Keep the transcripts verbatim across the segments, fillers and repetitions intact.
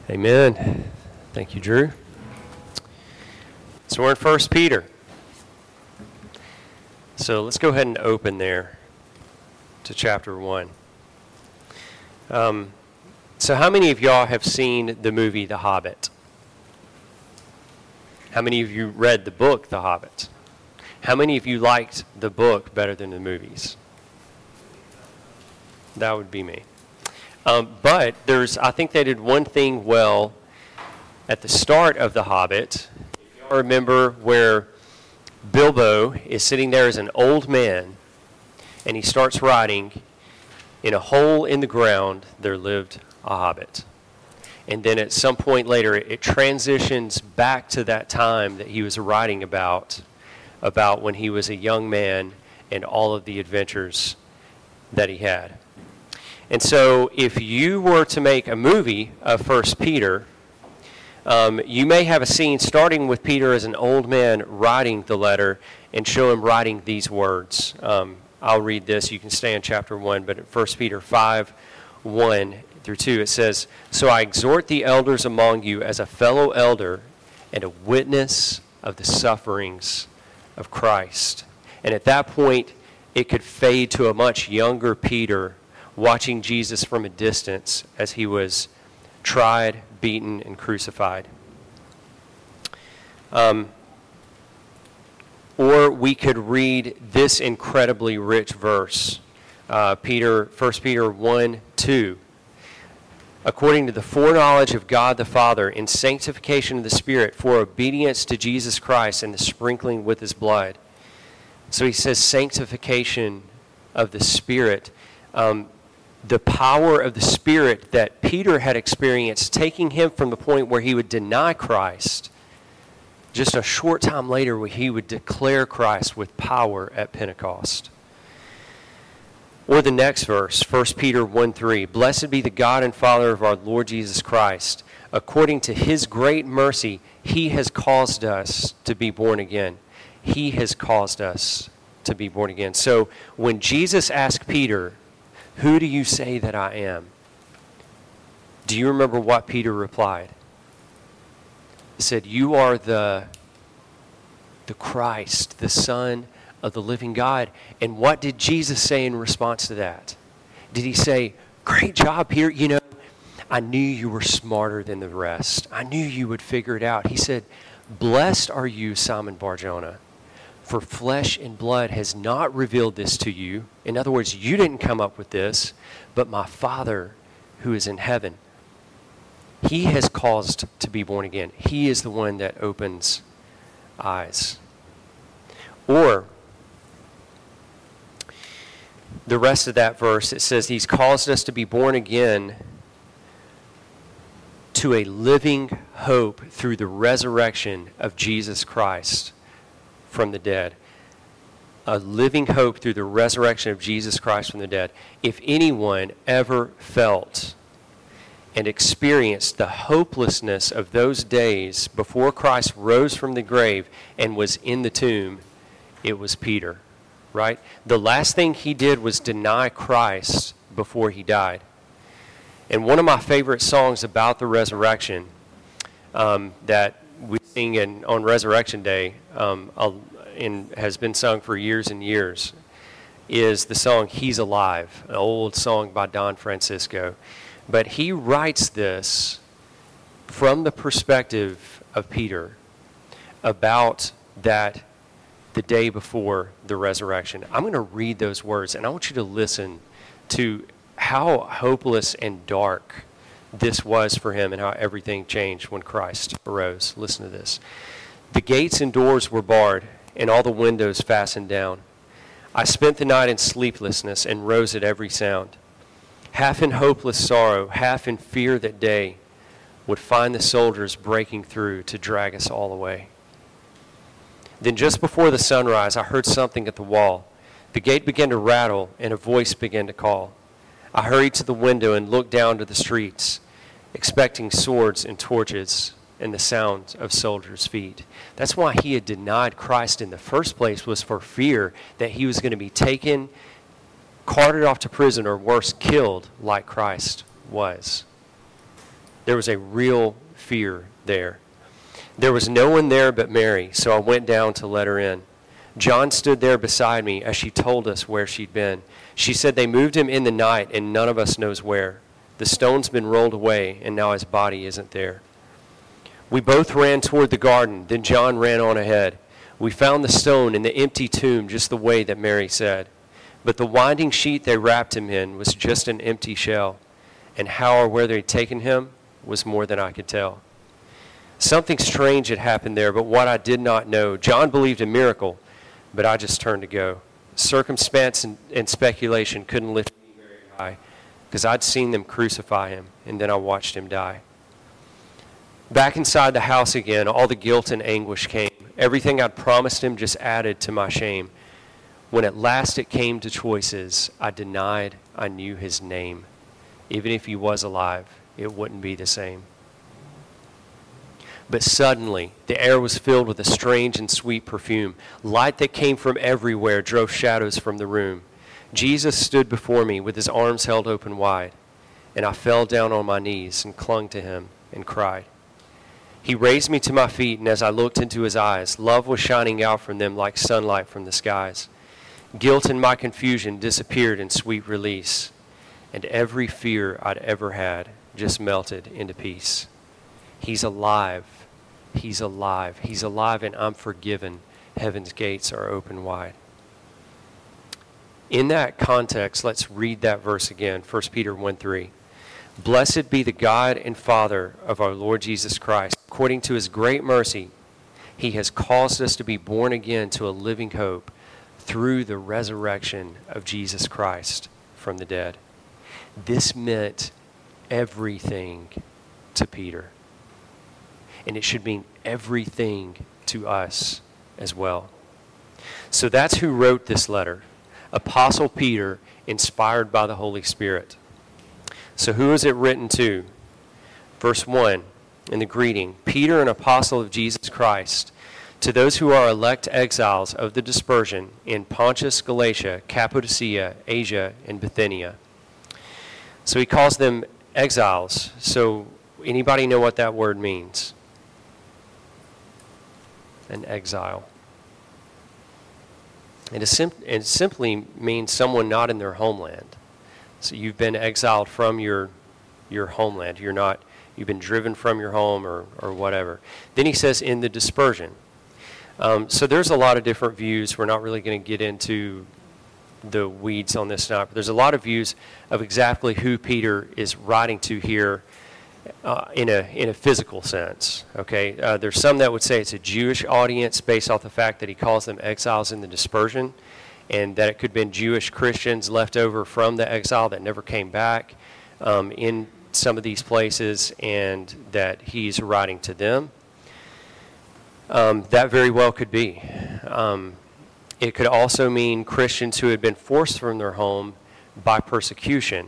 Amen. Thank you, Drew. So we're in First Peter. So let's go ahead and open there to chapter one. Um, so how many of y'all have seen the movie The Hobbit? How many of you read the book The Hobbit? How many of you liked the book better than the movies? That would be me. Um, but there's, I think they did one thing well at the start of The Hobbit. If y'all remember where Bilbo is sitting there as an old man, and he starts writing, "In a hole in the ground there lived a hobbit." And then at some point later, it transitions back to that time that he was writing about, about when he was a young man and all of the adventures that he had. And so if you were to make a movie of First Peter, um, you may have a scene starting with Peter as an old man writing the letter and show him writing these words. Um, I'll read this. You can stay in chapter one, but at First Peter five, one through two, it says, "So I exhort the elders among you as a fellow elder and a witness of the sufferings of Christ." And at that point, it could fade to a much younger Peter watching Jesus from a distance as he was tried, beaten, and crucified. Um, or we could read this incredibly rich verse, uh, Peter, First Peter one, two. "According to the foreknowledge of God the Father, in sanctification of the Spirit, for obedience to Jesus Christ and the sprinkling with his blood." So he says sanctification of the Spirit. Um, the power of the Spirit that Peter had experienced, taking him from the point where he would deny Christ, just a short time later where he would declare Christ with power at Pentecost. Or the next verse, First Peter one, three, "Blessed be the God and Father of our Lord Jesus Christ. According to his great mercy, he has caused us to be born again." He has caused us to be born again. So when Jesus asked Peter, "Who do you say that I am?" do you remember what Peter replied? He said, "You are the, the Christ, the Son of the living God." And what did Jesus say in response to that? Did he say, "Great job, Peter. You know, I knew you were smarter than the rest. I knew you would figure it out." He said, "Blessed are you, Simon Bar-Jonah, for flesh and blood has not revealed this to you." In other words, you didn't come up with this, but my Father who is in heaven. He has caused to be born again. He is the one that opens eyes. Or the rest of that verse, it says he's caused us to be born again to a living hope through the resurrection of Jesus Christ from the dead. A living hope through the resurrection of Jesus Christ from the dead. If anyone ever felt and experienced the hopelessness of those days before Christ rose from the grave and was in the tomb, it was Peter, right? The last thing he did was deny Christ before he died. And one of my favorite songs about the resurrection um, that we sing in, on Resurrection Day, um, and has been sung for years and years, is the song "He's Alive," an old song by Don Francisco. But he writes this from the perspective of Peter about that the day before the resurrection. I'm going to read those words, and I want you to listen to how hopeless and dark this was for him and how everything changed when Christ arose. Listen to this. "The gates and doors were barred, and all the windows fastened down. I spent the night in sleeplessness and rose at every sound. Half in hopeless sorrow, half in fear that day would find the soldiers breaking through to drag us all away. Then just before the sunrise, I heard something at the wall. The gate began to rattle, and a voice began to call. I hurried to the window and looked down to the streets, expecting swords and torches and the sound of soldiers' feet." That's why he had denied Christ in the first place, was for fear that he was going to be taken, carted off to prison, or worse, killed like Christ was. There was a real fear there. There was no one there but Mary, so I went down to let her in. John stood there beside me as she told us where she'd been. She said they moved him in the night, and none of us knows where. The stone's been rolled away, and now his body isn't there. We both ran toward the garden. Then John ran on ahead. We found the stone in the empty tomb just the way that Mary said. But the winding sheet they wrapped him in was just an empty shell. And how or where they'd taken him was more than I could tell. Something strange had happened there, but what I did not know. John believed a miracle, but I just turned to go. Circumstance and, and speculation couldn't lift me very high, because I'd seen them crucify him, and then I watched him die. Back inside the house again, all the guilt and anguish came. Everything I'd promised him just added to my shame. When at last it came to choices, I denied I knew his name. Even if he was alive, it wouldn't be the same. But suddenly, the air was filled with a strange and sweet perfume. Light that came from everywhere drove shadows from the room. Jesus stood before me with his arms held open wide, and I fell down on my knees and clung to him and cried. He raised me to my feet, and as I looked into his eyes, love was shining out from them like sunlight from the skies. Guilt and my confusion disappeared in sweet release, and every fear I'd ever had just melted into peace. He's alive. He's alive. He's alive, and I'm forgiven. Heaven's gates are open wide. In that context, let's read that verse again, First Peter one three. Blessed be the God and Father of our Lord Jesus Christ. According to his great mercy, he has caused us to be born again to a living hope through the resurrection of Jesus Christ from the dead. This meant everything to Peter. And it should mean everything to us as well. So that's who wrote this letter. Apostle Peter, inspired by the Holy Spirit. So who is it written to? Verse one, in the greeting, Peter, an apostle of Jesus Christ, to those who are elect exiles of the dispersion in Pontus, Galatia, Cappadocia, Asia, and Bithynia. So he calls them exiles. So anybody know what that word means? An exile. It, is sim- it simply means someone not in their homeland. So you've been exiled from your your homeland. You're not, you've been driven from your home or, or whatever. Then he says in the dispersion. Um, so there's a lot of different views. We're not really going to get into the weeds on this now, but there's a lot of views of exactly who Peter is writing to here uh, in a in a physical sense. Okay, uh, there's some that would say it's a Jewish audience based off the fact that he calls them exiles in the dispersion, and that it could have been Jewish Christians left over from the exile that never came back um, in some of these places, and that he's writing to them. Um, that very well could be. Um, it could also mean Christians who had been forced from their home by persecution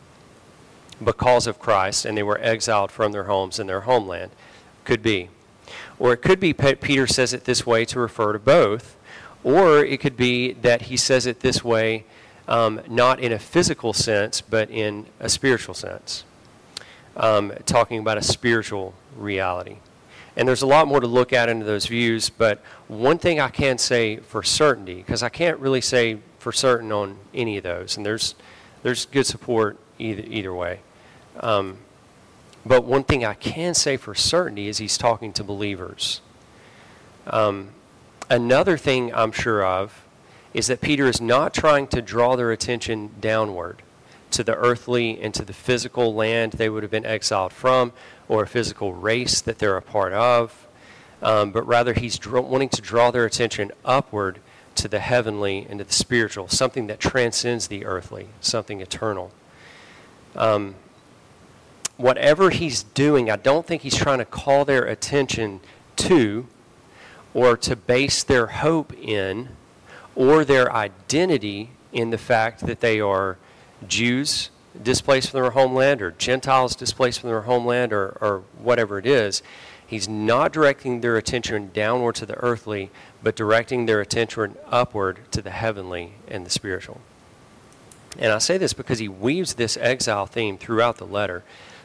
because of Christ, and they were exiled from their homes and their homeland. Could be. Or it could be Peter says it this way to refer to both. Or it could be that he says it this way, um, not in a physical sense, but in a spiritual sense. Um, talking about a spiritual reality. And there's a lot more to look at into those views, but one thing I can say for certainty, because I can't really say for certain on any of those, and there's there's good support either, either way. Um, but one thing I can say for certainty is he's talking to believers. Um, another thing I'm sure of is that Peter is not trying to draw their attention downward to the earthly and to the physical land they would have been exiled from, or a physical race that they're a part of, um, but rather he's dr- wanting to draw their attention upward to the heavenly and to the spiritual, something that transcends the earthly, something eternal. Um, whatever he's doing, I don't think he's trying to call their attention to, or to base their hope in, or their identity in the fact that they are Jews displaced from their homeland, or Gentiles displaced from their homeland, or, or whatever it is. He's not directing their attention downward to the earthly, but directing their attention upward to the heavenly and the spiritual. And I say this because he weaves this exile theme throughout the letter.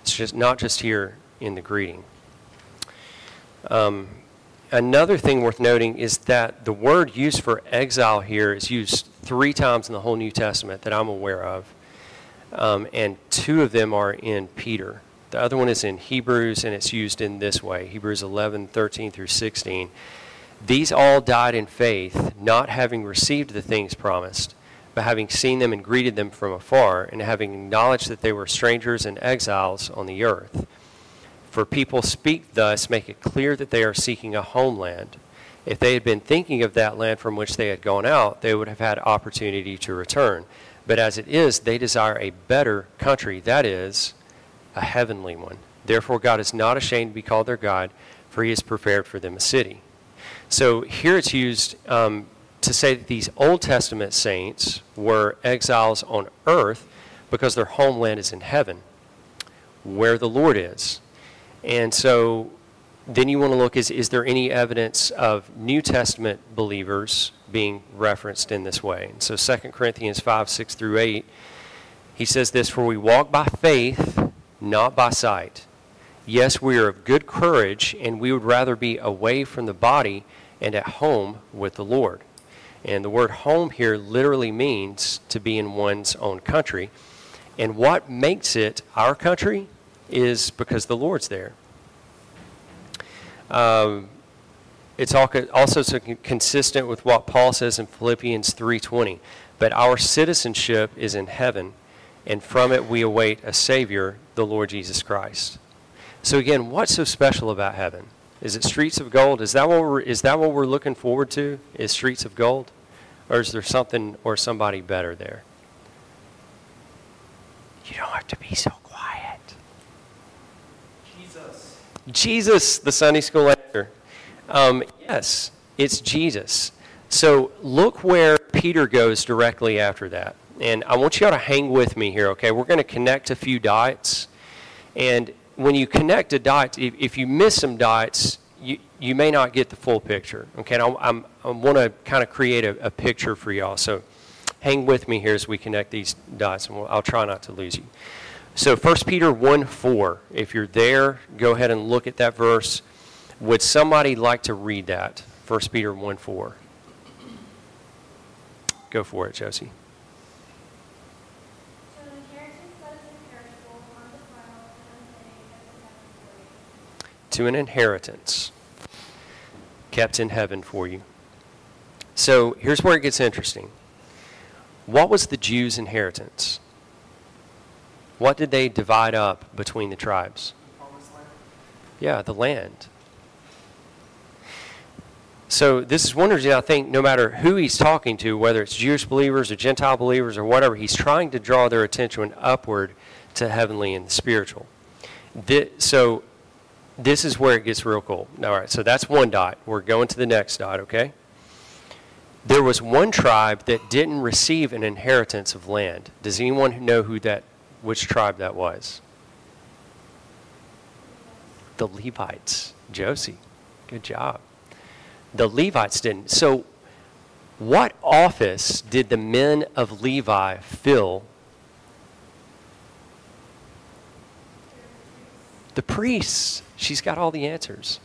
It's just not just here in the greeting. Um, another thing worth noting is that the word used for exile here is used three times in the whole New Testament that I'm aware of. Um, and two of them are in Peter. The other one is in Hebrews, and it's used in this way, Hebrews eleven, thirteen through sixteen. These all died in faith, not having received the things promised, but having seen them and greeted them from afar, and having acknowledged that they were strangers and exiles on the earth. For people speak thus, make it clear that they are seeking a homeland. If they had been thinking of that land from which they had gone out, they would have had opportunity to return. But as it is, they desire a better country, that is, a heavenly one. Therefore, God is not ashamed to be called their God, for he has prepared for them a city. So here it's used um, to say that these Old Testament saints were exiles on earth because their homeland is in heaven, where the Lord is. And so then you want to look, is, is there any evidence of New Testament believers being referenced in this way? And so Second Corinthians five, six through eight, he says this, for we walk by faith, not by sight. Yes, we are of good courage, and we would rather be away from the body and at home with the Lord. And the word home here literally means to be in one's own country. And what makes it our country is because the Lord's there. Um, it's also so consistent with what Paul says in Philippians three twenty. But our citizenship is in heaven, and from it we await a Savior, the Lord Jesus Christ. So again, what's so special about heaven? Is it streets of gold? Is that what we're, is that what we're looking forward to? Is streets of gold? Or is there something or somebody better there? You don't have to be so quiet. Jesus. Jesus, the Sunday school answer. Um, yes, it's Jesus. So look where Peter goes directly after that. And I want you all to hang with me here, okay? We're going to connect a few dots. And when you connect a dot, if, if you miss some dots, you, you may not get the full picture, okay? And I'm, I'm, I want to kind of create a, a picture for y'all. So hang with me here as we connect these dots, and we'll, I'll try not to lose you. So First Peter one four, if you're there, go ahead and look at that verse. Would somebody like to read that? First Peter one four. Go for it, Josie. To an inheritance kept in heaven for you. So here's where it gets interesting. What was the Jews' inheritance? What did they divide up between the tribes? The promised land. Yeah, the land. So this is one reason I think no matter who he's talking to, whether it's Jewish believers or Gentile believers or whatever, he's trying to draw their attention upward to heavenly and spiritual. This, so this is where it gets real cool. All right, so that's one dot. We're going to the next dot, okay? There was one tribe that didn't receive an inheritance of land. Does anyone know who that, which tribe that was? The Levites. Josie, good job. The Levites didn't. So what office did the men of Levi fill? The priests. She's got all the answers.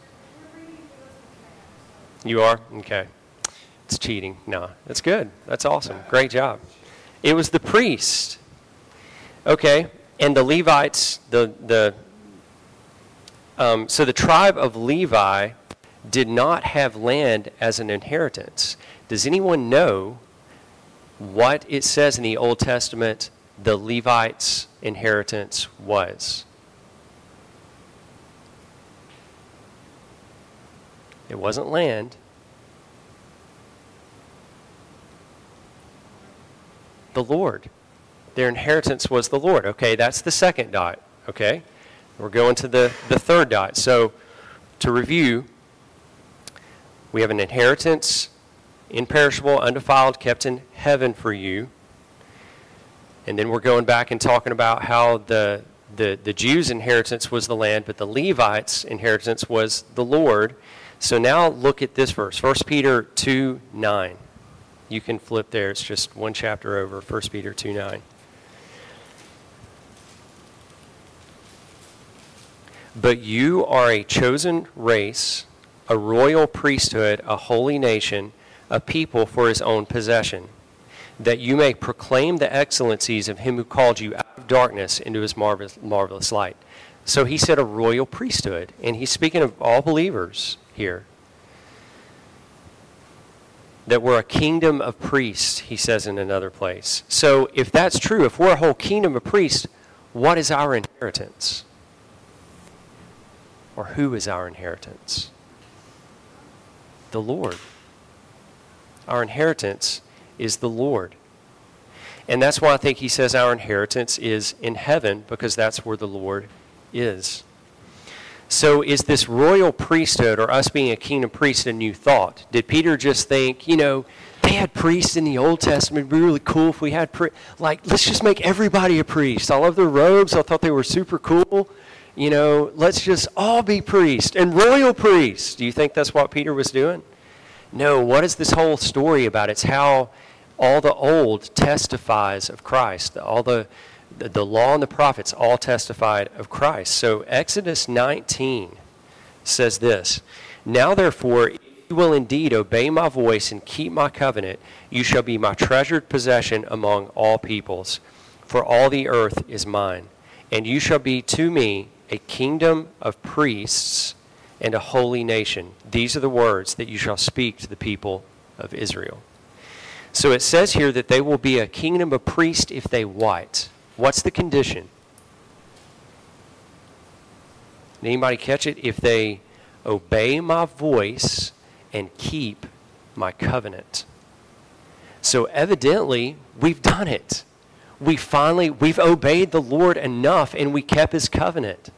You are? Okay. It's cheating. No, that's good. That's awesome. Great job. It was the priest. Okay. And the Levites, the, the, um, so the tribe of Levi did not have land as an inheritance. Does anyone know what it says in the Old Testament the Levites' inheritance was? It wasn't land. The Lord. Their inheritance was the Lord. Okay, that's the second dot. Okay, we're going to the, the third dot. So to review, we have an inheritance, imperishable, undefiled, kept in heaven for you. And then we're going back and talking about how the, the, the Jews' inheritance was the land, but the Levites' inheritance was the Lord. So now look at this verse, First Peter two nine. You can flip there. It's just one chapter over, First Peter two nine. But you are a chosen race, a royal priesthood, a holy nation, a people for his own possession, that you may proclaim the excellencies of him who called you out of darkness into his marvelous, marvelous light. So he said a royal priesthood, and he's speaking of all believers here. That we're a kingdom of priests, he says in another place. So if that's true, if we're a whole kingdom of priests, what is our inheritance? Or who is our inheritance? The Lord. Our inheritance is the Lord. And that's why I think he says our inheritance is in heaven, because that's where the Lord is. So is this royal priesthood, or us being a kingdom priest, a new thought? Did Peter just think, you know, they had priests in the Old Testament, it'd be really cool if we had, pri- like, let's just make everybody a priest. I love their robes. I thought they were super cool. You know, let's just all be priests and royal priests. Do you think that's what Peter was doing? No, what is this whole story about? It's how all the old testifies of Christ. All the, the, the law and the prophets all testified of Christ. So Exodus nineteen says this, now therefore, if you will indeed obey my voice and keep my covenant, you shall be my treasured possession among all peoples, for all the earth is mine. And you shall be to me a kingdom of priests and a holy nation. These are the words that you shall speak to the people of Israel. So it says here that they will be a kingdom of priests if they what? What's the condition? Anybody catch it? If they obey my voice and keep my covenant. So evidently, we've done it. We finally, we've obeyed the Lord enough and we kept his covenant.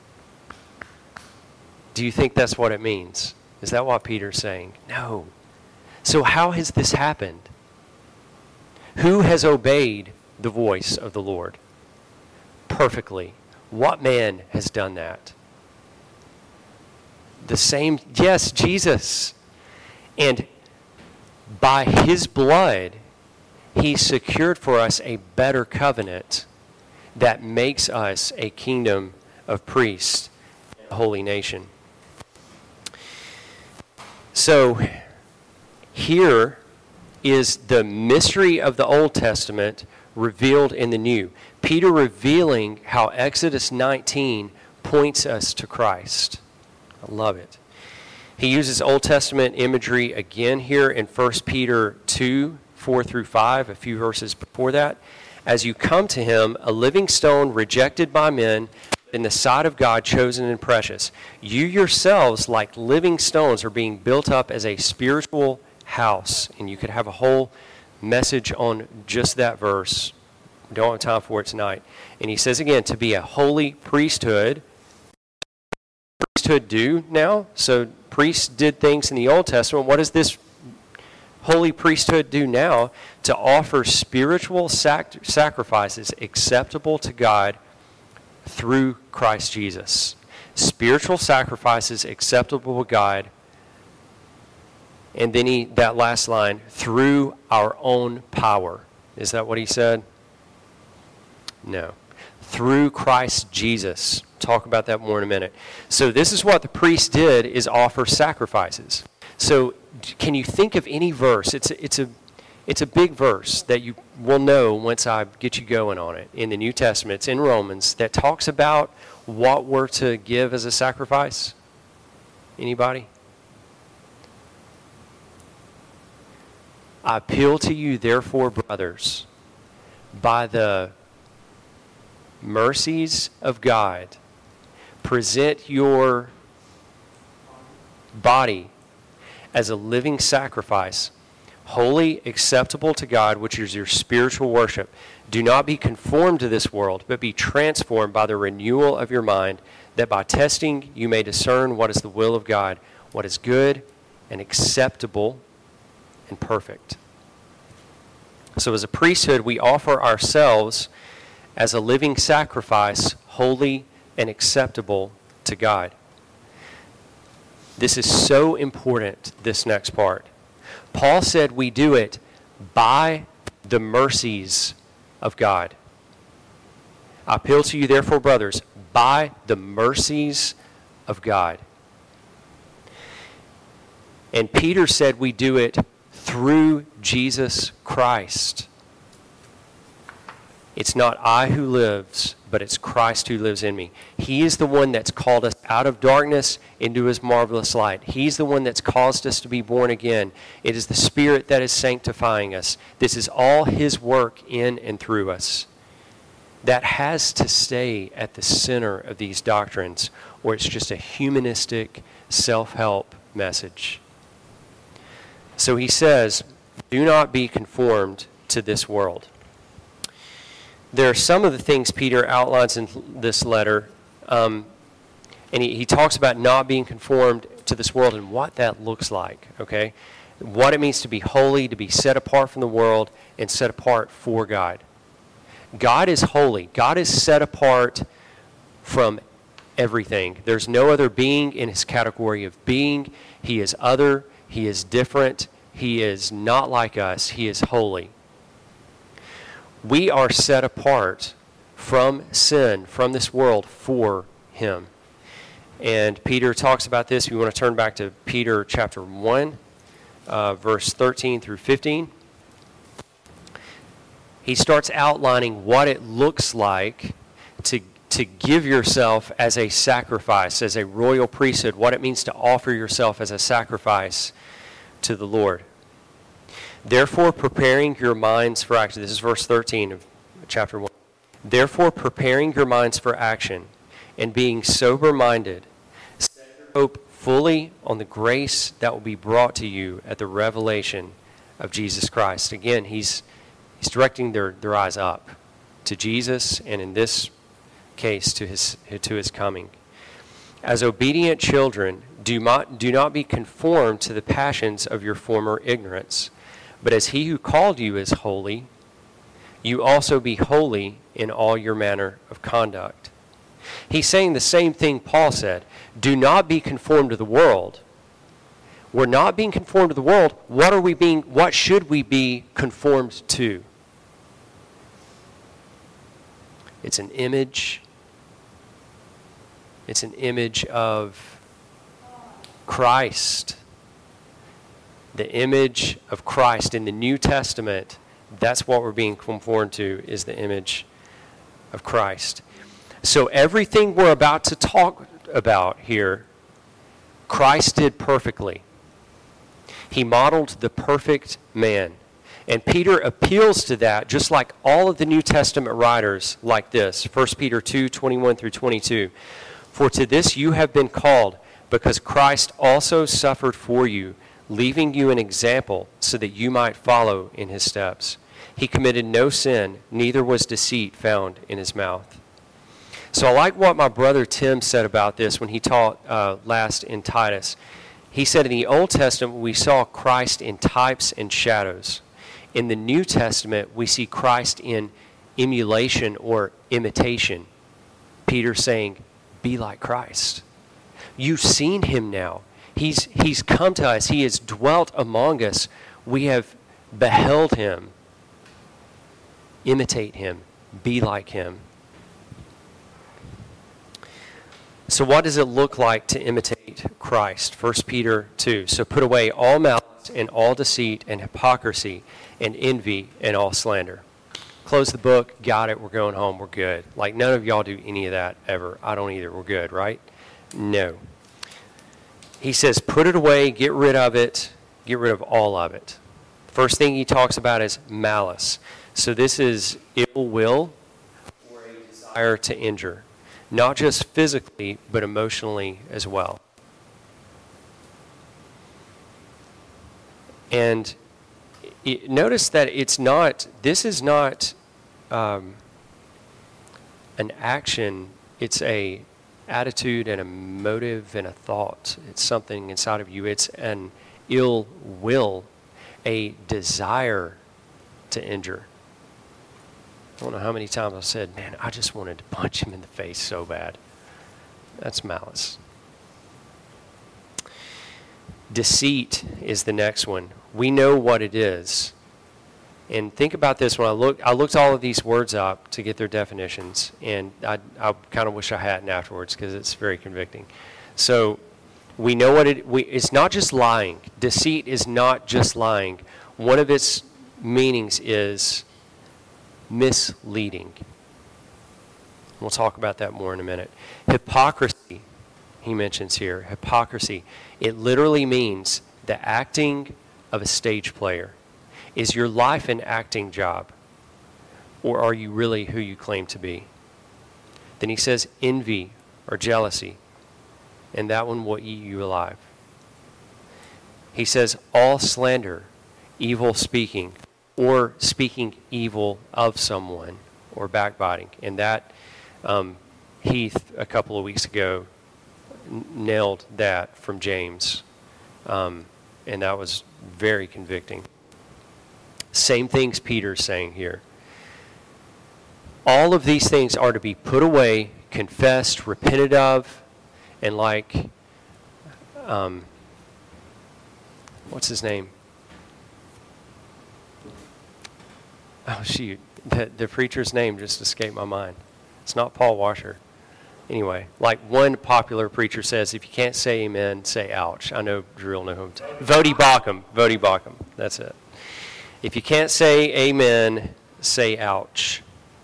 Do you think that's what it means? Is that what Peter's saying? No. So how has this happened? Who has obeyed the voice of the Lord perfectly? What man has done that? The same, yes, Jesus. And by his blood, he secured for us a better covenant that makes us a kingdom of priests, a holy nation. So here is the mystery of the Old Testament revealed in the New. Peter revealing how Exodus nineteen points us to Christ. I love it. He uses Old Testament imagery again here in First Peter two, four through five, a few verses before that. As you come to him, a living stone rejected by men, in the sight of God, chosen and precious. You yourselves, like living stones, are being built up as a spiritual house. And you could have a whole message on just that verse. We don't have time for it tonight. And he says again, to be a holy priesthood. Priesthood do now? So priests did things in the Old Testament. What does this holy priesthood do now? To offer spiritual sac- sacrifices acceptable to God through Christ Jesus. Spiritual sacrifices acceptable to God. And then he, that last line, through our own power. Is that what he said? No. Through Christ Jesus. Talk about that more in a minute. So this is what the priest did, is offer sacrifices. So can you think of any verse? It's a, it's a It's a big verse that you will know once I get you going on it in the New Testament. It's in Romans that talks about what we're to give as a sacrifice. Anybody? I appeal to you, therefore, brothers, by the mercies of God, present your body as a living sacrifice, holy, acceptable to God, which is your spiritual worship. Do not be conformed to this world, but be transformed by the renewal of your mind, that by testing you may discern what is the will of God, what is good and acceptable and perfect. So as a priesthood, we offer ourselves as a living sacrifice, holy and acceptable to God. This is so important, this next part. Paul said we do it by the mercies of God. I appeal to you, therefore, brothers, by the mercies of God. And Peter said we do it through Jesus Christ. It's not I who lives, but it's Christ who lives in me. He is the one that's called us out of darkness into his marvelous light. He's the one that's caused us to be born again. It is the Spirit that is sanctifying us. This is all his work in and through us. That has to stay at the center of these doctrines, or it's just a humanistic self-help message. So he says, do not be conformed to this world. There are some of the things Peter outlines in this letter, um, and he, he talks about not being conformed to this world and what that looks like, okay? What it means to be holy, to be set apart from the world, and set apart for God. God is holy. God is set apart from everything. There's no other being in his category of being. He is other. He is different. He is not like us. He is holy. We are set apart from sin, from this world, for him. And Peter talks about this. We want to turn back to Peter chapter one, uh, verse thirteen through fifteen. He starts outlining what it looks like to, to give yourself as a sacrifice, as a royal priesthood, what it means to offer yourself as a sacrifice to the Lord. Therefore, preparing your minds for action. This is verse thirteen of chapter one. Therefore, preparing your minds for action and being sober-minded, set your hope fully on the grace that will be brought to you at the revelation of Jesus Christ. Again, he's he's directing their, their eyes up to Jesus, and in this case, to his to his coming. As obedient children, do not, do not be conformed to the passions of your former ignorance. But as he who called you is holy, you also be holy in all your manner of conduct. He's saying the same thing Paul said. Do not be conformed to the world. We're not being conformed to the world. What are we being, what should we be conformed to? It's an image. It's an image of Christ. The image of Christ in the New Testament, that's what we're being conformed to, is the image of Christ. So everything we're about to talk about here, Christ did perfectly. He modeled the perfect man. And Peter appeals to that, just like all of the New Testament writers like this. First Peter two, twenty-one through twenty-two. For to this you have been called, because Christ also suffered for you, leaving you an example so that you might follow in his steps. He committed no sin, neither was deceit found in his mouth. So I like what my brother Tim said about this when he taught uh, last in Titus. He said in the Old Testament we saw Christ in types and shadows. In the New Testament we see Christ in emulation or imitation. Peter saying, be like Christ. You've seen him now. He's, he's come to us. He has dwelt among us. We have beheld him. Imitate him. Be like him. So what does it look like to imitate Christ? First Peter two. So put away all malice and all deceit and hypocrisy and envy and all slander. Close the book. Got it. We're going home. We're good. Like none of y'all do any of that ever. I don't either. We're good, right? No. He says, put it away, get rid of it, get rid of all of it. First thing he talks about is malice. So this is ill will or a desire to injure, not just physically, but emotionally as well. And it, notice that it's not, this is not um, an action, it's a attitude and a motive and a thought. It's something inside of you. It's an ill will, a desire to injure. I don't know how many times I've said, man, I just wanted to punch him in the face so bad. That's malice. Deceit is the next one. We know what it is. And think about this. When I look, I looked all of these words up to get their definitions, and I, I kind of wish I hadn't afterwards because it's very convicting. So we know what it, we, it's not just lying. Deceit is not just lying. One of its meanings is misleading. We'll talk about that more in a minute. Hypocrisy, he mentions here. Hypocrisy. It literally means the acting of a stage player. Is your life an acting job? Or are you really who you claim to be? Then he says envy or jealousy, and that one will eat you alive. He says all slander, evil speaking, or speaking evil of someone, or backbiting. And that, um, Heath, a couple of weeks ago, n- nailed that from James. Um, and that was very convicting. Same things Peter's saying here. All of these things are to be put away, confessed, repented of, and like, um, what's his name? Oh, shoot. The, the preacher's name just escaped my mind. It's not Paul Washer. Anyway, like one popular preacher says, if you can't say amen, say ouch. I know Drew will know whom. T- Vodi Bakum. Vodi Bakum. That's it. If you can't say amen, say ouch.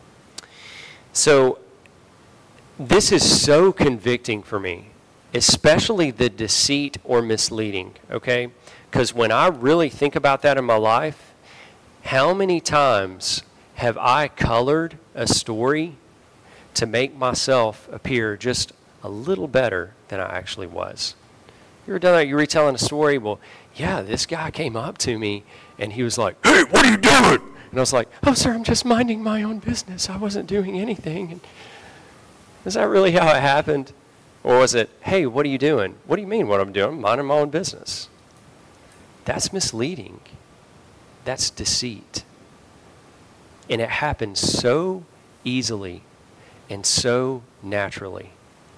So this is so convicting for me, especially the deceit or misleading, okay? Because when I really think about that in my life, how many times have I colored a story to make myself appear just a little better than I actually was? You ever done that? You're retelling a story, well, yeah, this guy came up to me and he was like, hey, what are you doing? And I was like, oh, sir, I'm just minding my own business. I wasn't doing anything. And is that really how it happened? Or was it, hey, what are you doing? What do you mean what I'm doing? I'm minding my own business. That's misleading. That's deceit. And it happens so easily and so naturally.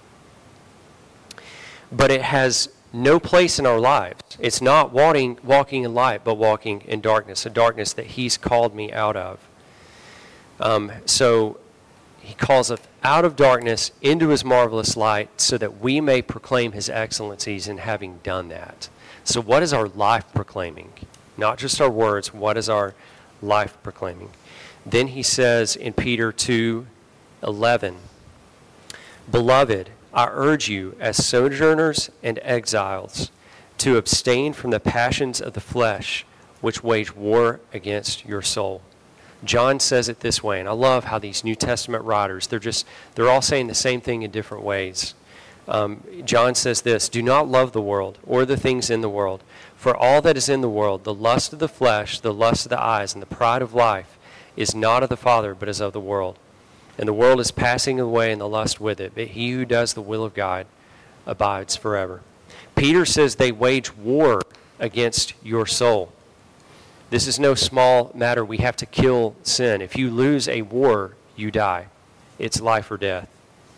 But it has no place in our lives. It's not walking, walking in light, but walking in darkness, a darkness that he's called me out of. Um, so he calls us out of darkness into his marvelous light so that we may proclaim his excellencies in having done that. So what is our life proclaiming? Not just our words, what is our life proclaiming? Then he says in Peter two eleven, beloved, I urge you as sojourners and exiles to abstain from the passions of the flesh which wage war against your soul. John says it this way, and I love how these New Testament writers, they're just, they're all saying the same thing in different ways. Um, John says this, do not love the world or the things in the world, for all that is in the world, the lust of the flesh, the lust of the eyes, and the pride of life, is not of the Father, but is of the world. And the world is passing away and the lust with it, but he who does the will of God abides forever. Peter says they wage war against your soul. This is no small matter. We have to kill sin. If you lose a war, you die. It's life or death.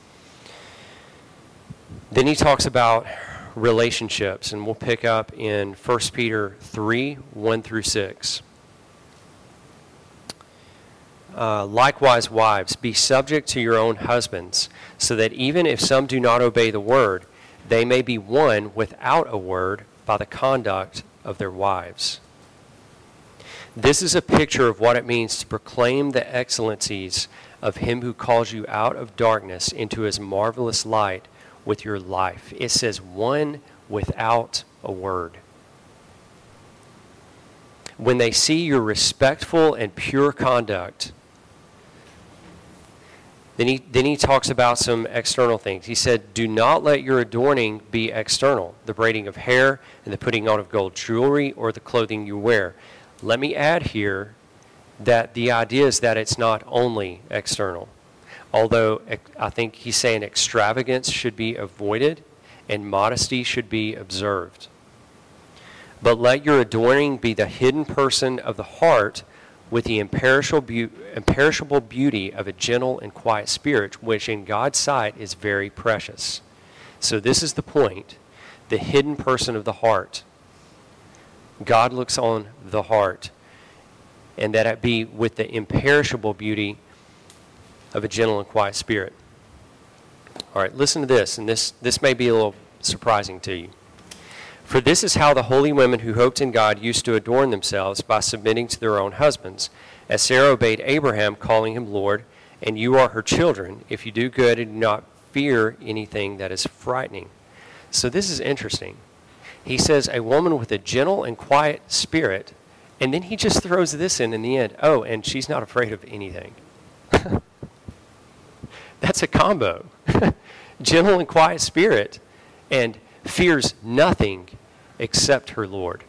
Then he talks about relationships, and we'll pick up in First Peter three, one through six. Uh, likewise, wives, be subject to your own husbands, so that even if some do not obey the word, they may be won without a word by the conduct of their wives. This is a picture of what it means to proclaim the excellencies of him who calls you out of darkness into his marvelous light with your life. It says one without a word. When they see your respectful and pure conduct, Then he, then he talks about some external things. He said, do not let your adorning be external, the braiding of hair and the putting on of gold jewelry or the clothing you wear. Let me add here that the idea is that it's not only external. Although I think he's saying extravagance should be avoided and modesty should be observed. But let your adorning be the hidden person of the heart, with the imperishable, be- imperishable beauty of a gentle and quiet spirit, which in God's sight is very precious. So this is the point, the hidden person of the heart. God looks on the heart. and that it be with the imperishable beauty of a gentle and quiet spirit. All right, listen to this, and this, this may be a little surprising to you. For this is how the holy women who hoped in God used to adorn themselves, by submitting to their own husbands, as Sarah obeyed Abraham, calling him Lord, and you are her children, if you do good and do not fear anything that is frightening. So this is interesting. He says a woman with a gentle and quiet spirit, and then he just throws this in in the end. Oh, and she's not afraid of anything. That's a combo. Gentle and quiet spirit, and fears nothing except her Lord.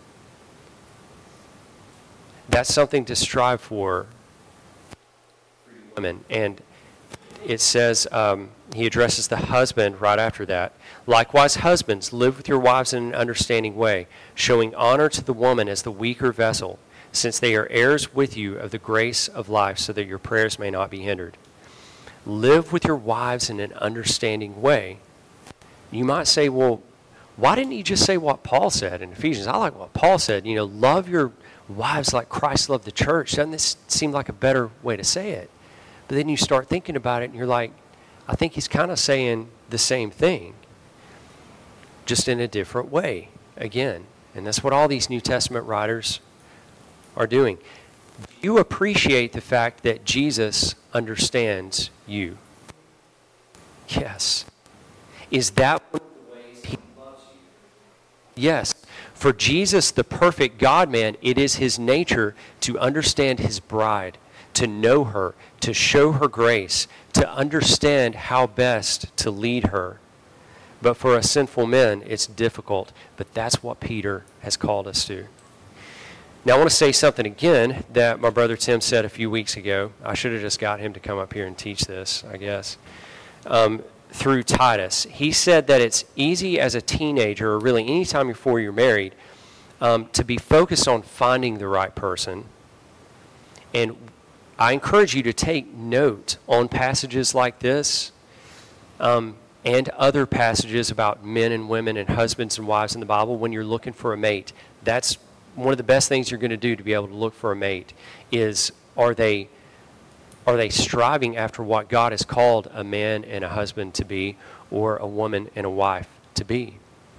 That's something to strive for, women. And it says, um, he addresses the husband right after that. Likewise, husbands, live with your wives in an understanding way, showing honor to the woman as the weaker vessel, since they are heirs with you of the grace of life, so that your prayers may not be hindered. Live with your wives in an understanding way. You might say, well, why didn't you just say what Paul said in Ephesians? I like what Paul said. You know, love your wives like Christ loved the church. Doesn't this seem like a better way to say it? But then you start thinking about it, and you're like, I think he's kind of saying the same thing, just in a different way again. And that's what all these New Testament writers are doing. Do you appreciate the fact that Jesus understands you? Yes. Is that one of the ways he loves you? Yes. For Jesus, the perfect God-man, it is his nature to understand his bride, to know her, to show her grace, to understand how best to lead her. But for us sinful men, it's difficult. But that's what Peter has called us to. Now, I want to say something again that my brother Tim said a few weeks ago. I should have just got him to come up here and teach this, I guess. Um, through Titus. He said that it's easy as a teenager, or really any time before you're married, um, to be focused on finding the right person. And I encourage you to take note on passages like this, um, and other passages about men and women and husbands and wives in the Bible when you're looking for a mate. That's one of the best things you're going to do to be able to look for a mate, is are they Are they striving after what God has called a man and a husband to be, or a woman and a wife to be?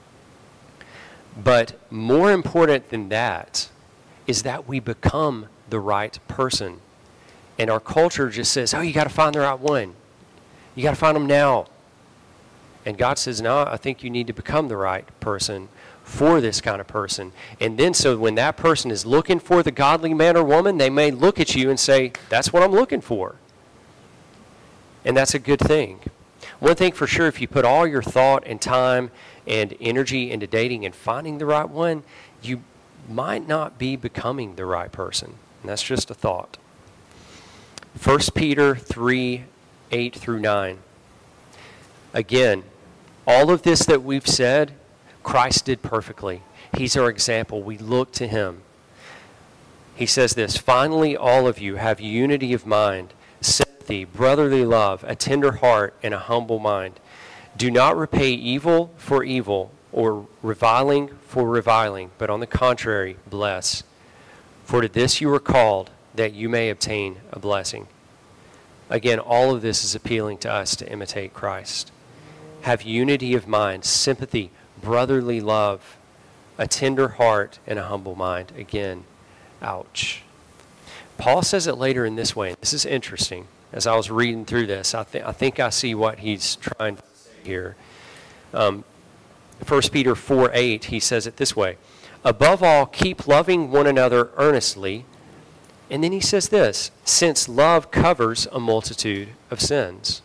But more important than that is that we become the right person. And our culture just says, oh, you got to find the right one. You got to find them now. And God says, no, I think you need to become the right person for this kind of person. And then so when that person is looking for the godly man or woman, they may look at you and say, that's what I'm looking for. And that's a good thing. One thing for sure, if you put all your thought and time and energy into dating and finding the right one, you might not be becoming the right person. And that's just a thought. First Peter three, eight through nine. Again, all of this that we've said, Christ did perfectly. He's our example. We look to him. He says this, finally, all of you have unity of mind, sympathy, brotherly love, a tender heart, and a humble mind. Do not repay evil for evil or reviling for reviling, but on the contrary, bless. For to this you were called, that you may obtain a blessing. Again, all of this is appealing to us to imitate Christ. Have unity of mind, sympathy, brotherly love, a tender heart, and a humble mind. Again, ouch. Paul says it later in this way. This is interesting. As I was reading through this, I, th- I think I see what he's trying to say here. Um, First Peter four eight, he says it this way. Above all, keep loving one another earnestly. And then he says this, since love covers a multitude of sins.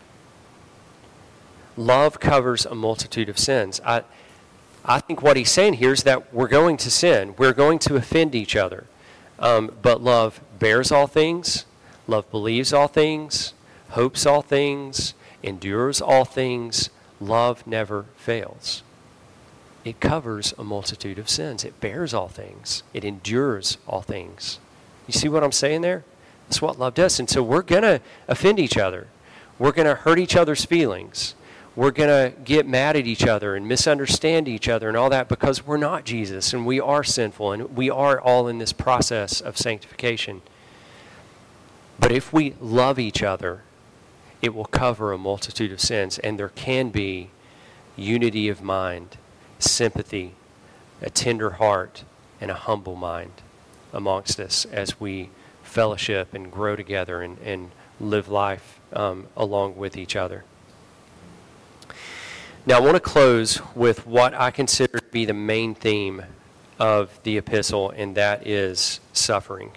Love covers a multitude of sins. I, I think what he's saying here is that we're going to sin. We're going to offend each other. Um, but love bears all things. Love believes all things, hopes all things, endures all things. Love never fails. It covers a multitude of sins. It bears all things. It endures all things. You see what I'm saying there? That's what love does. And so we're going to offend each other. We're going to hurt each other's feelings. we're going to get mad at each other and misunderstand each other and all that because we're not Jesus and we are sinful and we are all in this process of sanctification. But if we love each other, it will cover a multitude of sins, and there can be unity of mind, sympathy, a tender heart, and a humble mind amongst us as we fellowship and grow together and, and live life um, along with each other. Now, I want to close with what I consider to be the main theme of the epistle, and that is suffering.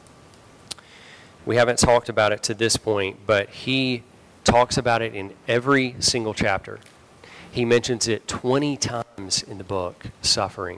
We haven't talked about it to this point, but he talks about it in every single chapter. He mentions it twenty times in the book, suffering.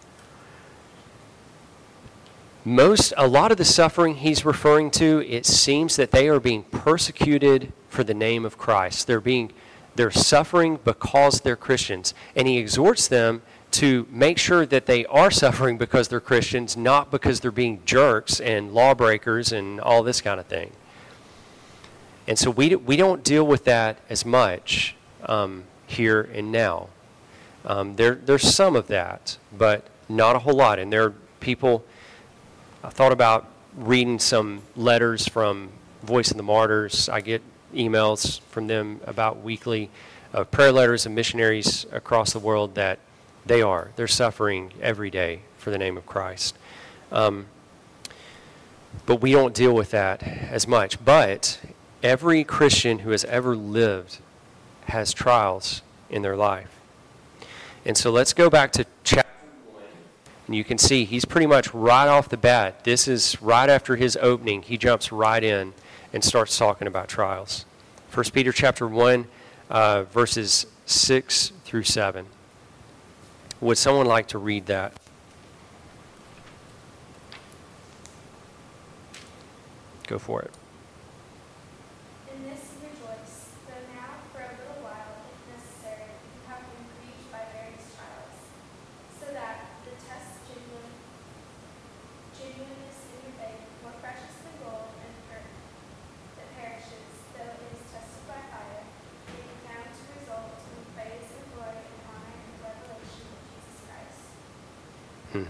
Most, a lot of the suffering he's referring to, it seems that they are being persecuted for the name of Christ. They're being, they're suffering because they're Christians. And he exhorts them to make sure that they are suffering because they're Christians, not because they're being jerks and lawbreakers and all this kind of thing. And so we, we don't deal with that as much um, here and now. Um, there, there's some of that, but not a whole lot. And there are people... I thought about reading some letters from Voice of the Martyrs. I get emails from them about weekly uh, prayer letters of missionaries across the world that they are. They're suffering every day for the name of Christ. Um, but we don't deal with that as much. But every Christian who has ever lived has trials in their life. And so let's go back to chapter And you can see he's pretty much right off the bat. This is right after his opening. He jumps right in and starts talking about trials. First Peter chapter one, uh, verses six through seven. Would someone like to read that? Go for it. In this rejoice, though now for a little while, if necessary, you have been grieved by various trials, so that the test genuine, genuineness in your faith, more precious than gold and per- that perishes, though it is tested by fire, may be found to result in praise and glory and honor in the revelation of Jesus Christ. Hmm.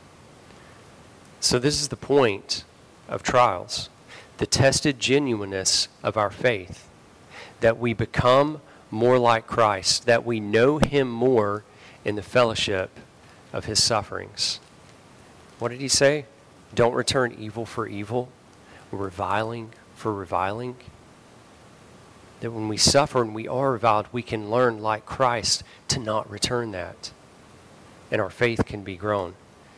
So this is the point of trials. The tested genuineness of our faith, that we become more like Christ, that we know him more in the fellowship of his sufferings. What did he say? Don't return evil for evil, reviling for reviling. That when we suffer and we are reviled, we can learn, like Christ, to not return that. And our faith can be grown.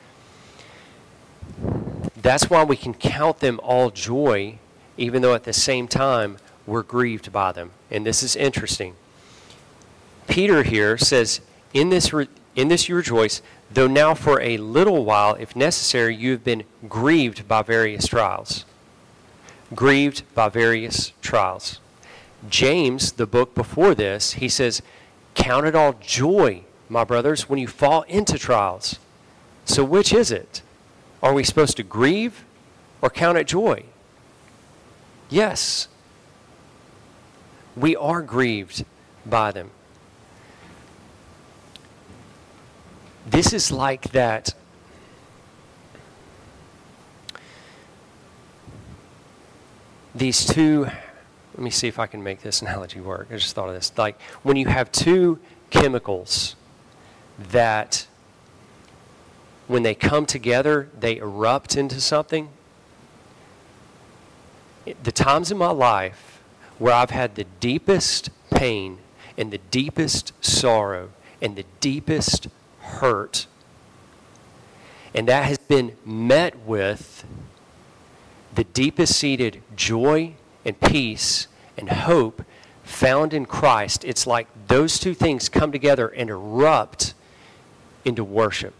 That's why we can count them all joy, even though at the same time we're grieved by them. And this is interesting. Peter here says, in this, re- in this you rejoice, though now for a little while, if necessary, you have been grieved by various trials. Grieved by various trials. James, the book before this, he says, count it all joy, my brothers, when you fall into trials. So which is it? Are we supposed to grieve or count it joy? Yes. We are grieved by them. This is like that. These two, let me see if I can make this analogy work. I just thought of this. Like when you have two chemicals that when they come together, they erupt into something. The times in my life where I've had the deepest pain and the deepest sorrow and the deepest hurt, and that has been met with the deepest seated joy and peace and hope found in Christ. It's like those two things come together and erupt into worship.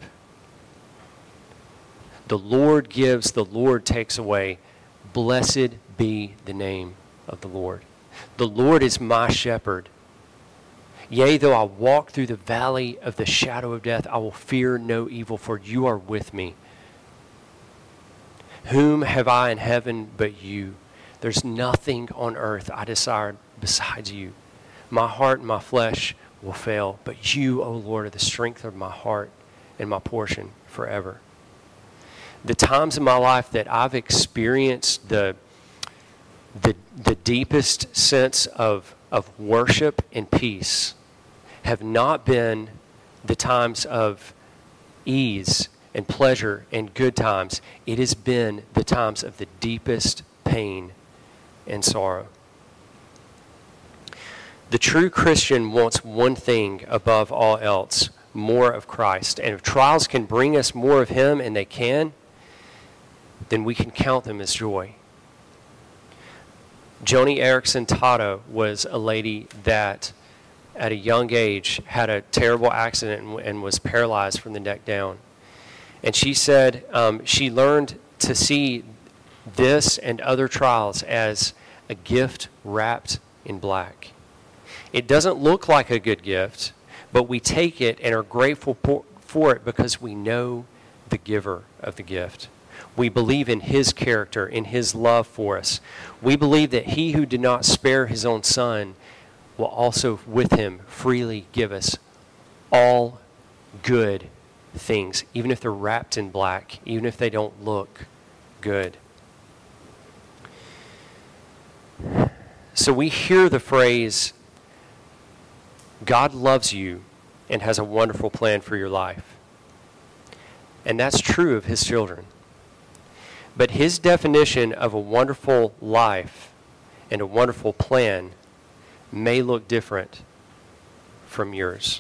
The Lord gives, the Lord takes away. Blessed be the name of the Lord. The Lord is my shepherd. Yea, though I walk through the valley of the shadow of death, I will fear no evil, for you are with me. Whom have I in heaven but you? There's nothing on earth I desire besides you. My heart and my flesh will fail, but you, O Lord, are the strength of my heart and my portion forever. The times in my life that I've experienced the the, the deepest sense of, of worship and peace have not been the times of ease and pleasure and good times. It has been the times of the deepest pain and sorrow. The true Christian wants one thing above all else, more of Christ. And if trials can bring us more of him, and they can, then we can count them as joy. Joni Eareckson Tada was a lady that at a young age had a terrible accident and, and was paralyzed from the neck down. And she said um, she learned to see this and other trials as a gift wrapped in black. It doesn't look like a good gift, but we take it and are grateful for it because we know the giver of the gift. We believe in his character, in his love for us. We believe that he who did not spare his own son will also with him freely give us all good things, even if they're wrapped in black, even if they don't look good. So we hear the phrase, God loves you and has a wonderful plan for your life. And that's true of his children. But his definition of a wonderful life and a wonderful plan may look different from yours.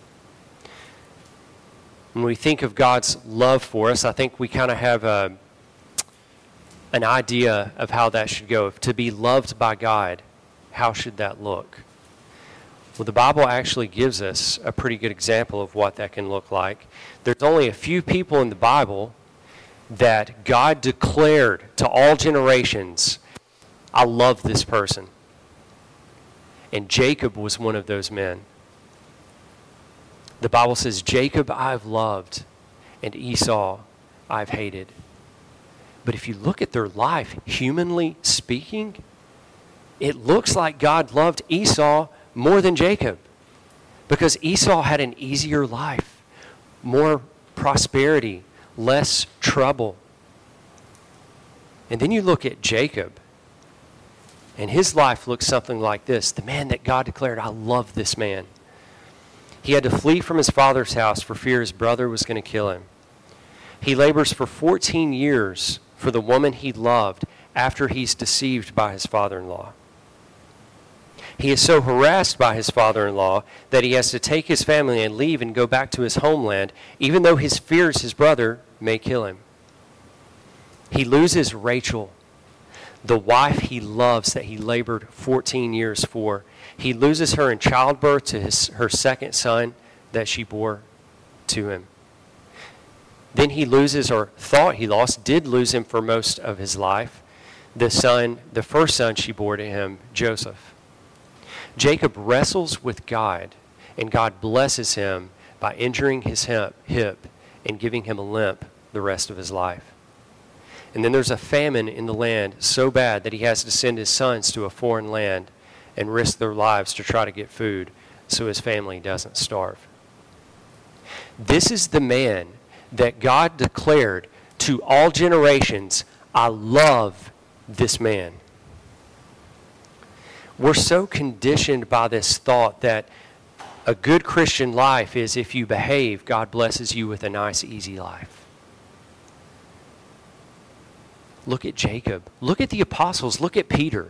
When we think of God's love for us, I think we kind of have a, an idea of how that should go. If to be loved by God, how should that look? Well, the Bible actually gives us a pretty good example of what that can look like. There's only a few people in the Bible that God declared to all generations, I love this person. And Jacob was one of those men. The Bible says, Jacob I've loved, and Esau I've hated. But if you look at their life, humanly speaking, it looks like God loved Esau more than Jacob, because Esau had an easier life, more prosperity, less trouble. And then you look at Jacob, and his life looks something like this. The man that God declared, I love this man. He had to flee from his father's house for fear his brother was going to kill him. He labors for fourteen years for the woman he loved after he's deceived by his father-in-law. He is so harassed by his father-in-law that he has to take his family and leave and go back to his homeland, even though he fears his brother may kill him. He loses Rachel, the wife he loves that he labored fourteen years for. He loses her in childbirth to his, her second son that she bore to him. Then he loses, or thought he lost, did lose him for most of his life, the son, the first son she bore to him, Joseph. Jacob wrestles with God, and God blesses him by injuring his hip, hip and giving him a limp the rest of his life. And then there's a famine in the land so bad that he has to send his sons to a foreign land and risk their lives to try to get food so his family doesn't starve. This is the man that God declared to all generations, I love this man. We're so conditioned by this thought that a good Christian life is if you behave, God blesses you with a nice, easy life. Look at Jacob. Look at the apostles. Look at Peter.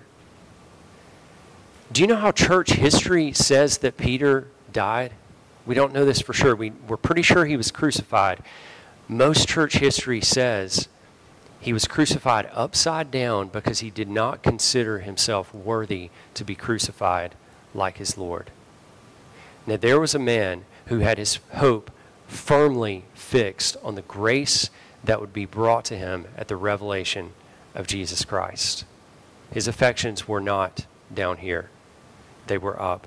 Do you know how church history says that Peter died? We don't know this for sure. We, we're pretty sure he was crucified. Most church history says he was crucified upside down because he did not consider himself worthy to be crucified like his Lord. Now there was a man who had his hope firmly fixed on the grace that would be brought to him at the revelation of Jesus Christ. His affections were not down here. They were up.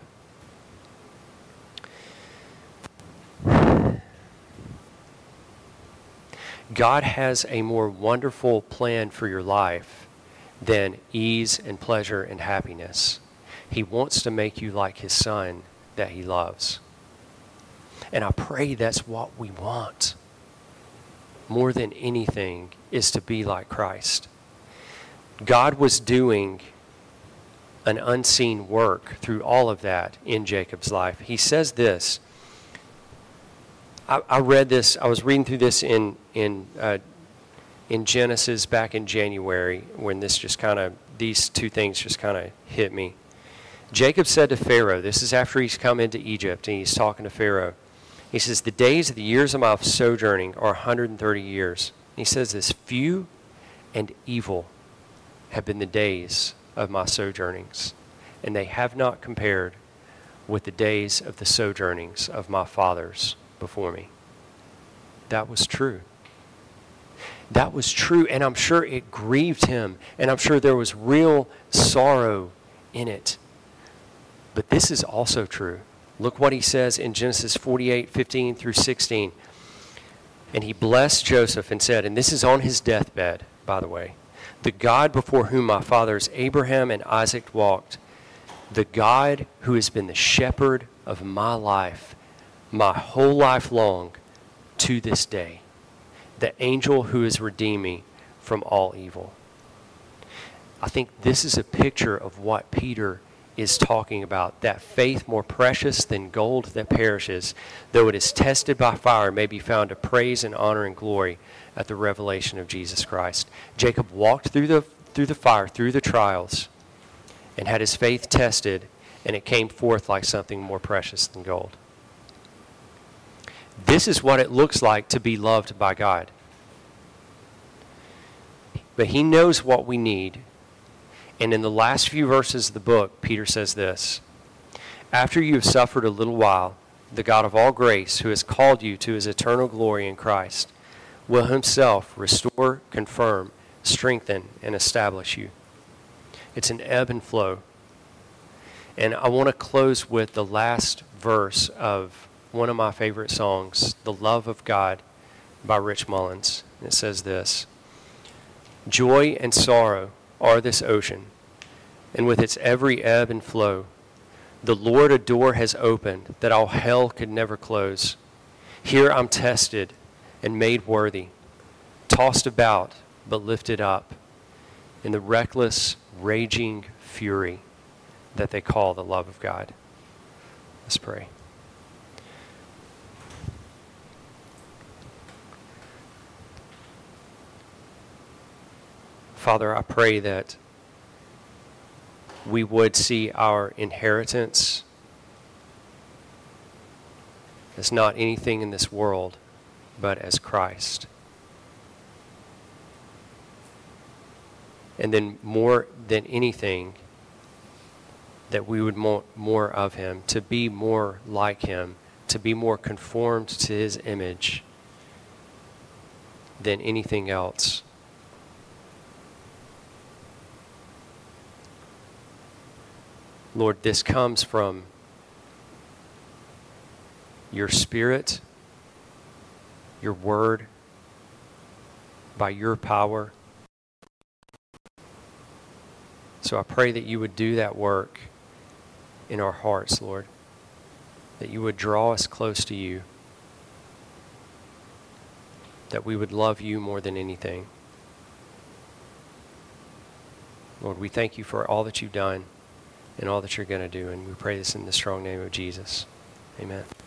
God has a more wonderful plan for your life than ease and pleasure and happiness. He wants to make you like his son that he loves. And I pray that's what we want. More than anything is to be like Christ. God was doing an unseen work through all of that in Jacob's life. He says this. I, I read this. I was reading through this in in uh, in Genesis back in January when this just kind of these two things just kind of hit me. Jacob said to Pharaoh, this is after he's come into Egypt and he's talking to Pharaoh. He says, the days of the years of my sojourning are one hundred thirty years. And he says this, few and evil have been the days of my sojournings, and they have not compared with the days of the sojournings of my fathers before me. That was true. That was true, and I'm sure it grieved him, and I'm sure there was real sorrow in it. But this is also true. Look what he says in Genesis forty-eight, fifteen through sixteen. And he blessed Joseph and said, and this is on his deathbed, by the way, the God before whom my fathers Abraham and Isaac walked, the God who has been the shepherd of my life, my whole life long, to this day, the angel who has redeemed me from all evil. I think this is a picture of what Peter is talking about, that faith more precious than gold that perishes, though it is tested by fire, may be found to praise and honor and glory at the revelation of Jesus Christ. Jacob walked through the through the fire, through the trials, and had his faith tested, and it came forth like something more precious than gold. This is what it looks like to be loved by God. But he knows what we need. And in the last few verses of the book, Peter says this, after you have suffered a little while, the God of all grace, who has called you to his eternal glory in Christ, will himself restore, confirm, strengthen, and establish you. It's an ebb and flow. And I want to close with the last verse of one of my favorite songs, The Love of God by Rich Mullins. It says this, joy and sorrow are this ocean, and with its every ebb and flow, the Lord a door has opened that all hell could never close. Here I'm tested and made worthy, tossed about but lifted up in the reckless, raging fury that they call the love of God. Let's pray. Father, I pray that we would see our inheritance as not anything in this world, but as Christ. And then more than anything, that we would want more of him, to be more like him, to be more conformed to his image than anything else. Lord, this comes from your Spirit, your word, by your power. So I pray that you would do that work in our hearts, Lord, that you would draw us close to you, that we would love you more than anything. Lord, we thank you for all that you've done and all that you're going to do. And we pray this in the strong name of Jesus. Amen.